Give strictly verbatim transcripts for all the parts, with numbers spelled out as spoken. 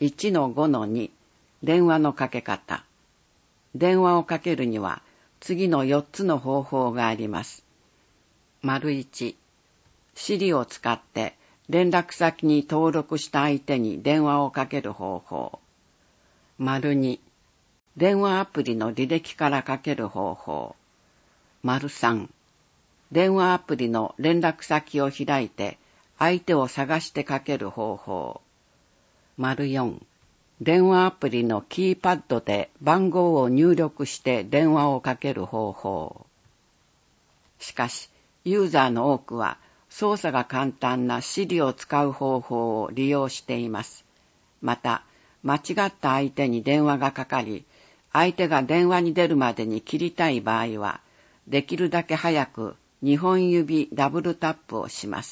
いちのごのに 電話のかけ方。電話をかけるには次のよっつの方法があります。いち、Siri を使って連絡先に登録した相手に電話をかける方法。に、電話アプリの履歴からかける方法。さん、電話アプリの連絡先を開いて相手を探してかける方法。よん、電話アプリのキーパッドで番号を入力して電話をかける方法。しかし、ユーザーの多くは操作が簡単な Siri を使う方法を利用しています。また、間違った相手に電話がかかり、相手が電話に出るまでに切りたい場合は、できるだけ早くにほん指ダブルタップをします。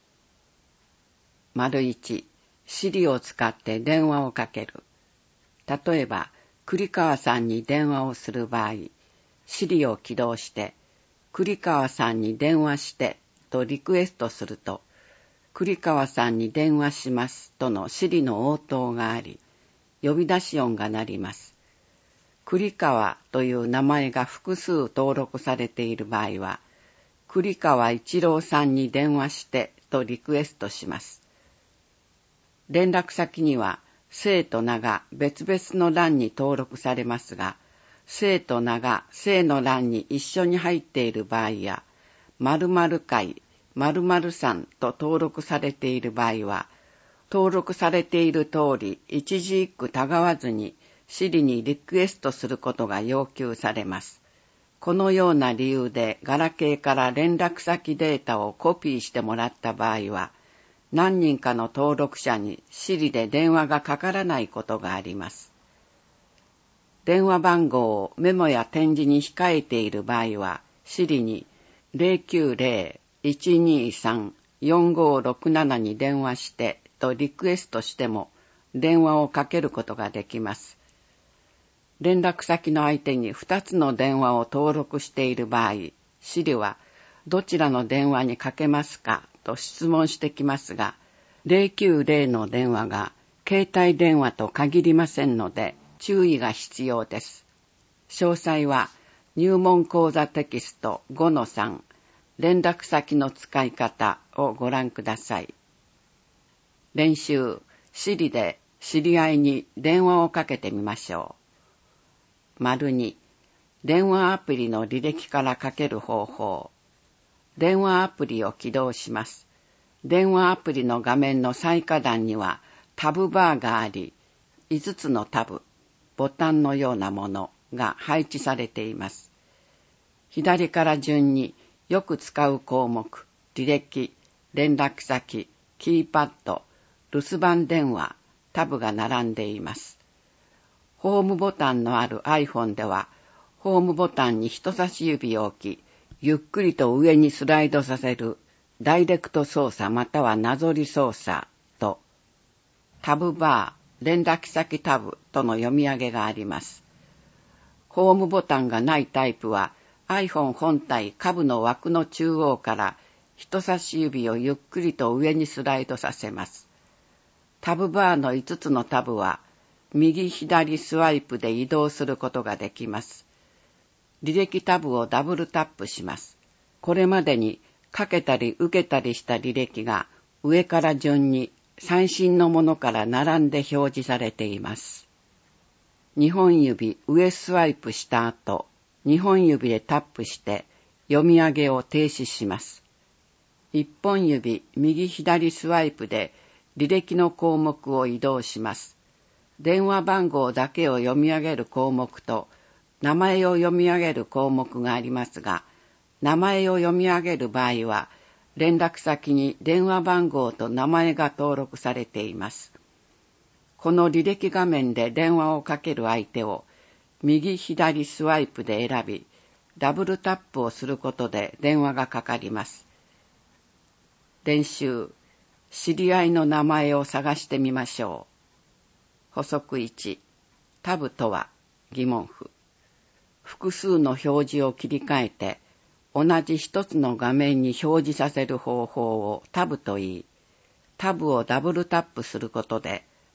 いち、Siri を使って電話をかける。例えば、栗川さんに電話をする場合、Siri を起動して、栗川さんに電話してとリクエストすると、栗川さんに電話しますとのSiriの応答があり、呼び出し音が鳴ります。栗川という名前が複数登録されている場合は、栗川一郎さんに電話してとリクエストします。連絡先には姓と名が別々の欄に登録されますが、姓と名が姓の欄に一緒に入っている場合や、〇〇会、〇〇さんと登録されている場合は、登録されている通り一字一句たがわずにSiriにリクエストすることが要求されます。このような理由でガラケーから連絡先データをコピーしてもらった場合は、何人かの登録者にSiriで電話がかからないことがあります。電話番号をメモや点字に控えている場合は、Siriに ゼロきゅうゼロ いちにさん よんごろくなな に電話してとリクエストしても電話をかけることができます。連絡先の相手にふたつの電話を登録している場合、Siriはどちらの電話にかけますかと質問してきますが、ゼロきゅうゼロの電話が携帯電話と限りませんので注意が必要です。詳細は入門講座テキスト ごのさん 連絡先の使い方をご覧ください。練習、Siriで知り合いに電話をかけてみましょう。に、電話アプリの履歴からかける方法。電話アプリを起動します。電話アプリの画面の最下段にはタブバーがあり、いつつのタブ、ボタンのようなものが配置されています。左から順によく使う項目、履歴、連絡先、キーパッド、留守番電話、タブが並んでいます。ホームボタンのある iPhone では、ホームボタンに人差し指を置き、ゆっくりと上にスライドさせるダイレクト操作またはなぞり操作と、タブバー、連絡先タブとの読み上げがあります。ホームボタンがないタイプは iPhone 本体下部の枠の中央から人差し指をゆっくりと上にスライドさせます。タブバーのいつつのタブは右左スワイプで移動することができます。履歴タブをダブルタップします。これまでにかけたり受けたりした履歴が上から順に最新のものから並んで表示されています。にほん指上スワイプした後、にほん指でタップして読み上げを停止します。いっぽん指右左スワイプで履歴の項目を移動します。電話番号だけを読み上げる項目と名前を読み上げる項目がありますが、名前を読み上げる場合は連絡先に電話番号と名前が登録されています。この履歴画面で電話をかける相手を右左スワイプで選び、ダブルタップをすることで電話がかかります。練習、知り合いの名前を探してみましょう。補足いち、タブとは疑問符。複数の表示を切り替えて、同じ一つの画面に表示させる方法をタブと言い、タブをダブルタップすることで、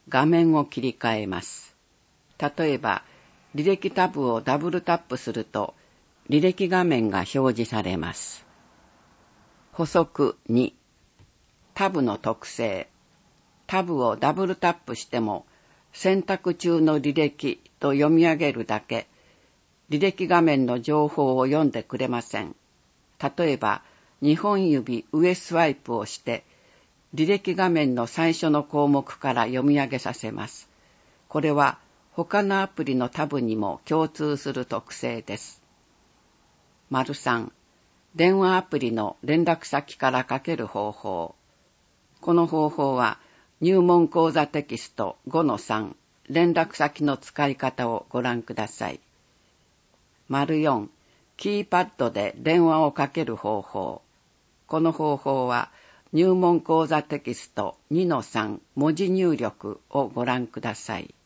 画面を切り替えます。例えば、履歴タブをダブルタップすると、履歴画面が表示されます。補足に、タブの特性。タブをダブルタップしても、選択中の履歴と読み上げるだけ、履歴画面の情報を読んでくれません。例えば、にほん指上スワイプをして、履歴画面の最初の項目から読み上げさせます。これは他のアプリのタブにも共通する特性です。丸さん、電話アプリの連絡先からかける方法。この方法は入門講座テキスト ごのさん 連絡先の使い方をご覧ください。丸よん、キーパッドで電話をかける方法。この方法は入門講座テキスト にのさん 文字入力をご覧ください。